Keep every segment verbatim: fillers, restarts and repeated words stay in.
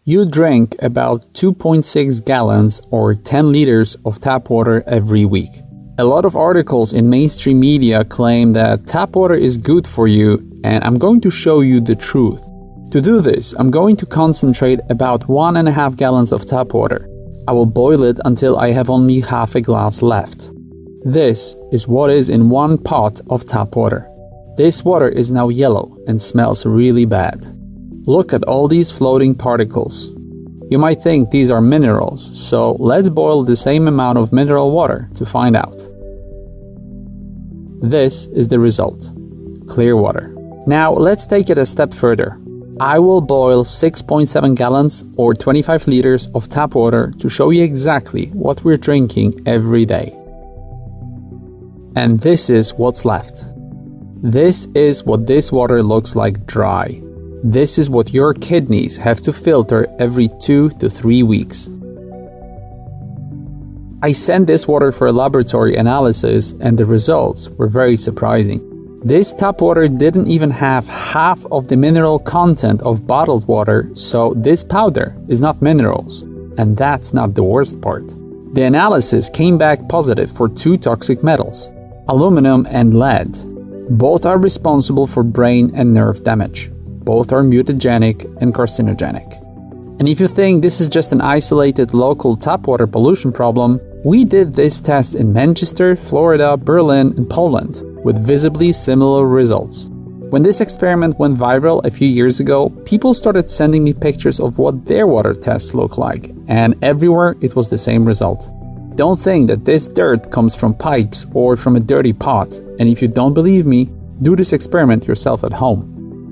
You drink about two point six gallons or ten liters of tap water every week. A lot of articles in mainstream media claim that tap water is good for you, and I'm going to show you the truth. To do this, I'm going to concentrate about one and a half gallons of tap water. I will boil it until I have only half a glass left. This is what is in one pot of tap water. This water is now yellow and smells really bad. Look at all these floating particles. You might think these are minerals, so let's boil the same amount of mineral water to find out. This is the result. Clear water. Now let's take it a step further. I will boil six point seven gallons or twenty-five liters of tap water to show you exactly what we're drinking every day. And this is what's left. This is what this water looks like dry. This is what your kidneys have to filter every two to three weeks. I sent this water for a laboratory analysis and the results were very surprising. This tap water didn't even have half of the mineral content of bottled water, so this powder is not minerals. And that's not the worst part. The analysis came back positive for two toxic metals, aluminum and lead. Both are responsible for brain and nerve damage. Both are mutagenic and carcinogenic. And if you think this is just an isolated local tap water pollution problem, we did this test in Manchester, Florida, Berlin, and Poland, with visibly similar results. When this experiment went viral a few years ago, people started sending me pictures of what their water tests look like, and everywhere it was the same result. Don't think that this dirt comes from pipes or from a dirty pot, and if you don't believe me, do this experiment yourself at home.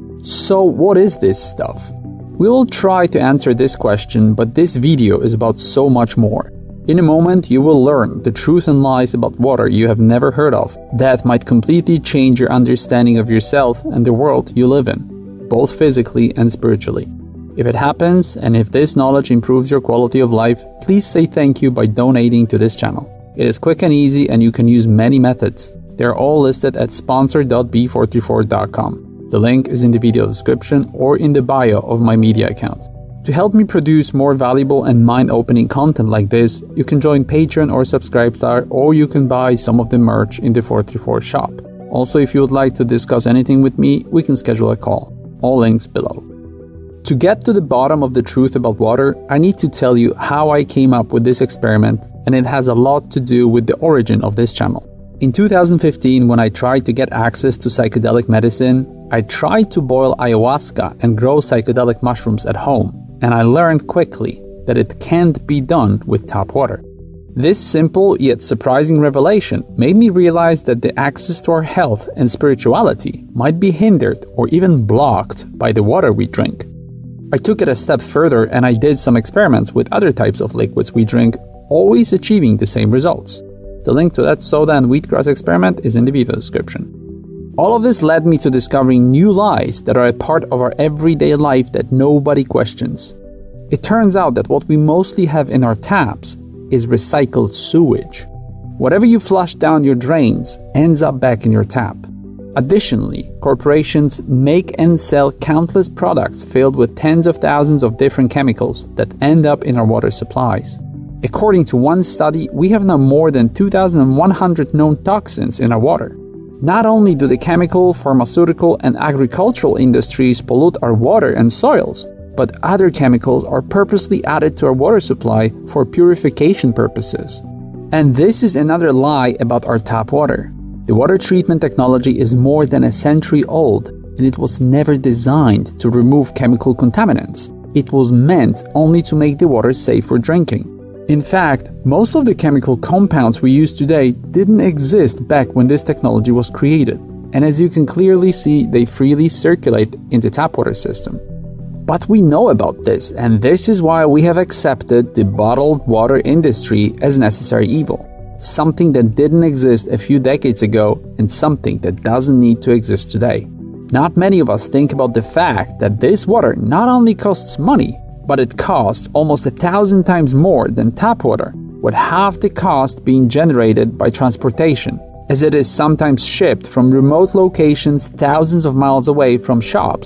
So what is this stuff? We will try to answer this question, but this video is about so much more. In a moment, you will learn the truth and lies about water you have never heard of that might completely change your understanding of yourself and the world you live in, both physically and spiritually. If it happens, and if this knowledge improves your quality of life, please say thank you by donating to this channel. It is quick and easy, and you can use many methods. They are all listed at sponsor dot b four three four dot com. The link is in the video description or in the bio of my media account. To help me produce more valuable and mind-opening content like this, you can join Patreon or Subscribestar, or you can buy some of the merch in the four three four shop. Also, if you would like to discuss anything with me, we can schedule a call. All links below. To get to the bottom of the truth about water, I need to tell you how I came up with this experiment, and it has a lot to do with the origin of this channel. In two thousand fifteen, when I tried to get access to psychedelic medicine, I tried to boil ayahuasca and grow psychedelic mushrooms at home, and I learned quickly that it can't be done with tap water. This simple yet surprising revelation made me realize that the access to our health and spirituality might be hindered or even blocked by the water we drink. I took it a step further and I did some experiments with other types of liquids we drink, always achieving the same results. The link to that soda and wheatgrass experiment is in the video description. All of this led me to discovering new lies that are a part of our everyday life that nobody questions. It turns out that what we mostly have in our taps is recycled sewage. Whatever you flush down your drains ends up back in your tap. Additionally, corporations make and sell countless products filled with tens of thousands of different chemicals that end up in our water supplies. According to one study, we have now more than two thousand one hundred known toxins in our water. Not only do the chemical, pharmaceutical, and agricultural industries pollute our water and soils, but other chemicals are purposely added to our water supply for purification purposes. And this is another lie about our tap water. The water treatment technology is more than a century old, and it was never designed to remove chemical contaminants. It was meant only to make the water safe for drinking. In fact, most of the chemical compounds we use today didn't exist back when this technology was created, and as you can clearly see, they freely circulate in the tap water system. But we know about this, and this is why we have accepted the bottled water industry as necessary evil, something that didn't exist a few decades ago and something that doesn't need to exist today. Not many of us think about the fact that this water not only costs money, but it costs almost a thousand times more than tap water, with half the cost being generated by transportation, as it is sometimes shipped from remote locations thousands of miles away from shops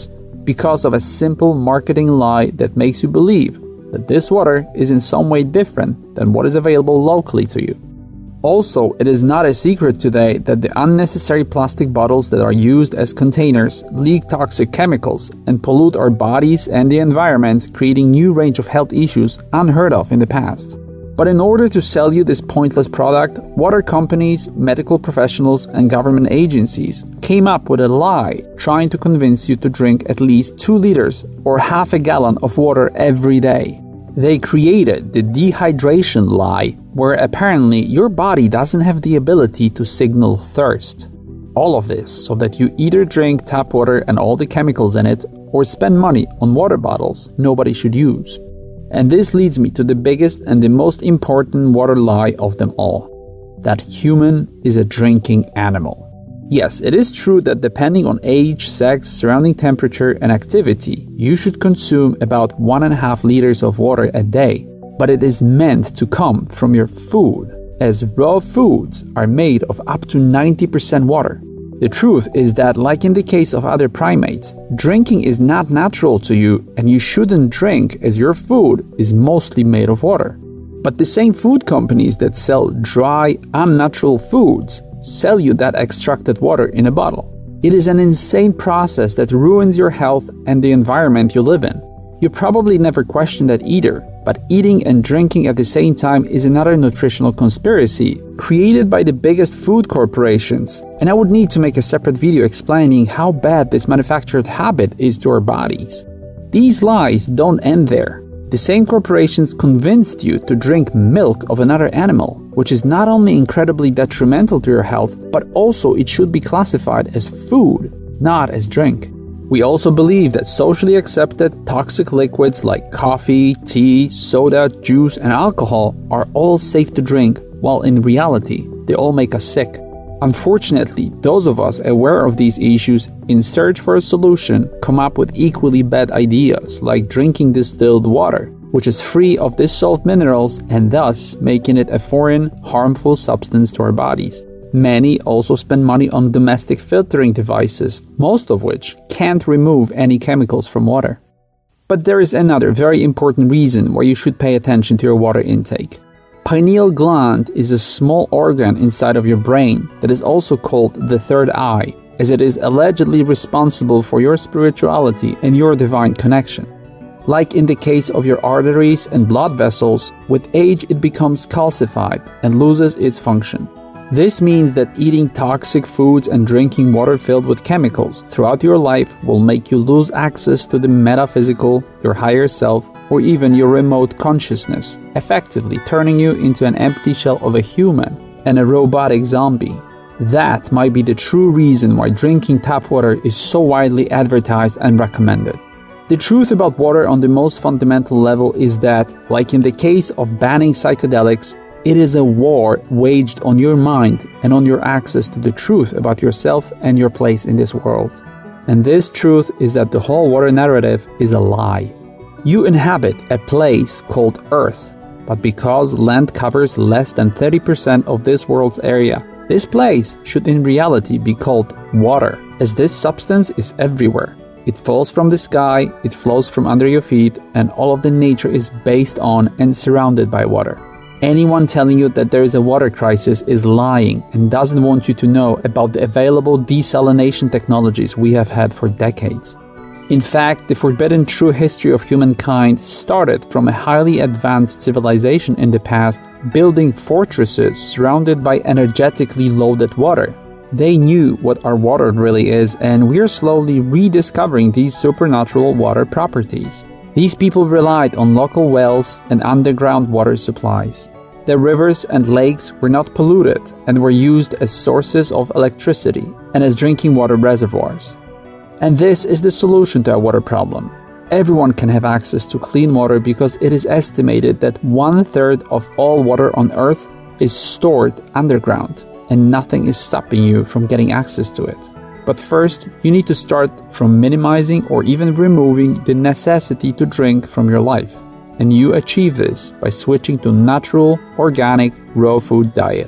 because of a simple marketing lie that makes you believe that this water is in some way different than what is available locally to you. Also, it is not a secret today that the unnecessary plastic bottles that are used as containers leak toxic chemicals and pollute our bodies and the environment, creating new range of health issues unheard of in the past. But in order to sell you this pointless product, water companies, medical professionals, and government agencies came up with a lie trying to convince you to drink at least two liters or half a gallon of water every day. They created the dehydration lie, where apparently your body doesn't have the ability to signal thirst. All of this so that you either drink tap water and all the chemicals in it, or spend money on water bottles nobody should use. And this leads me to the biggest and the most important water lie of them all: that human is a drinking animal. Yes, it is true that depending on age, sex, surrounding temperature, and activity, you should consume about one and a half liters of water a day. But it is meant to come from your food, as raw foods are made of up to ninety percent water. The truth is that, like in the case of other primates, drinking is not natural to you, and you shouldn't drink, as your food is mostly made of water. But the same food companies that sell dry, unnatural foods sell you that extracted water in a bottle. It is an insane process that ruins your health and the environment you live in. You probably never questioned that either, but eating and drinking at the same time is another nutritional conspiracy created by the biggest food corporations, and I would need to make a separate video explaining how bad this manufactured habit is to our bodies. These lies don't end there. The same corporations convinced you to drink milk of another animal, which is not only incredibly detrimental to your health, but also it should be classified as food, not as drink. We also believe that socially accepted toxic liquids like coffee, tea, soda, juice, and alcohol are all safe to drink, while in reality, they all make us sick. Unfortunately, those of us aware of these issues in search for a solution come up with equally bad ideas, like drinking distilled water, which is free of dissolved minerals and thus making it a foreign, harmful substance to our bodies. Many also spend money on domestic filtering devices, most of which can't remove any chemicals from water. But there is another very important reason why you should pay attention to your water intake. Pineal gland is a small organ inside of your brain that is also called the third eye, as it is allegedly responsible for your spirituality and your divine connection. Like in the case of your arteries and blood vessels, with age it becomes calcified and loses its function. This means that eating toxic foods and drinking water filled with chemicals throughout your life will make you lose access to the metaphysical, your higher self, or even your remote consciousness, effectively turning you into an empty shell of a human and a robotic zombie. That might be the true reason why drinking tap water is so widely advertised and recommended. The truth about water on the most fundamental level is that, like in the case of banning psychedelics, it is a war waged on your mind and on your access to the truth about yourself and your place in this world. And this truth is that the whole water narrative is a lie. You inhabit a place called Earth, but because land covers less than thirty percent of this world's area, this place should in reality be called water, as this substance is everywhere. It falls from the sky, it flows from under your feet, and all of the nature is based on and surrounded by water. Anyone telling you that there is a water crisis is lying and doesn't want you to know about the available desalination technologies we have had for decades. In fact, the forbidden true history of humankind started from a highly advanced civilization in the past, building fortresses surrounded by energetically loaded water. They knew what our water really is, and we're slowly rediscovering these supernatural water properties. These people relied on local wells and underground water supplies. Their rivers and lakes were not polluted and were used as sources of electricity and as drinking water reservoirs. And this is the solution to our water problem. Everyone can have access to clean water because it is estimated that one-third of all water on Earth is stored underground, and nothing is stopping you from getting access to it. But first, you need to start from minimizing or even removing the necessity to drink from your life. And you achieve this by switching to natural, organic, raw food diet.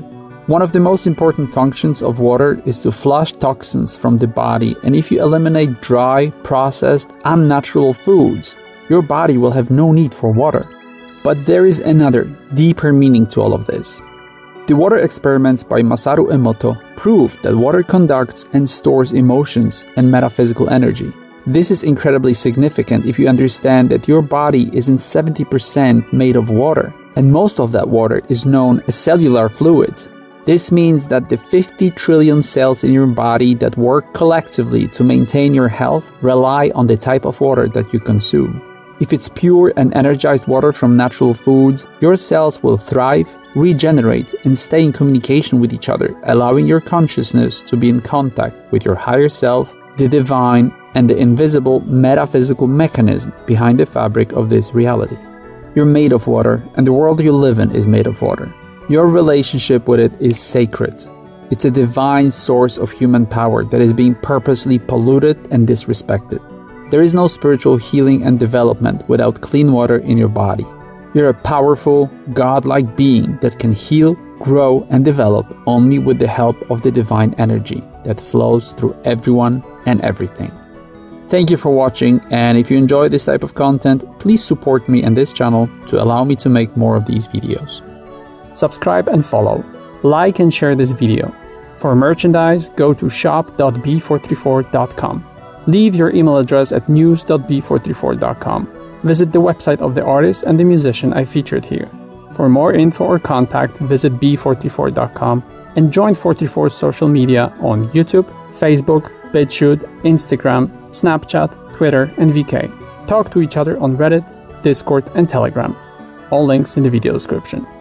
One of the most important functions of water is to flush toxins from the body, and if you eliminate dry, processed, unnatural foods, your body will have no need for water. But there is another, deeper meaning to all of this. The water experiments by Masaru Emoto proved that water conducts and stores emotions and metaphysical energy. This is incredibly significant if you understand that your body is in seventy percent made of water, and most of that water is known as cellular fluid. This means that the fifty trillion cells in your body that work collectively to maintain your health rely on the type of water that you consume. If it's pure and energized water from natural foods, your cells will thrive, regenerate, and stay in communication with each other, allowing your consciousness to be in contact with your higher self, the divine, and the invisible metaphysical mechanism behind the fabric of this reality. You're made of water, and the world you live in is made of water. Your relationship with it is sacred. It's a divine source of human power that is being purposely polluted and disrespected. There is no spiritual healing and development without clean water in your body. You're a powerful, godlike being that can heal, grow, and develop only with the help of the divine energy that flows through everyone and everything. Thank you for watching, and if you enjoy this type of content, please support me and this channel to allow me to make more of these videos. Subscribe and follow. Like and share this video. For merchandise, go to shop dot b four three four dot com. Leave your email address at news dot b four three four dot com. Visit the website of the artist and the musician I featured here. For more info or contact, visit b four three four dot com and join four three four's social media on YouTube, Facebook, BitChute, Instagram, Snapchat, Twitter, and V K. Talk to each other on Reddit, Discord, and Telegram. All links in the video description.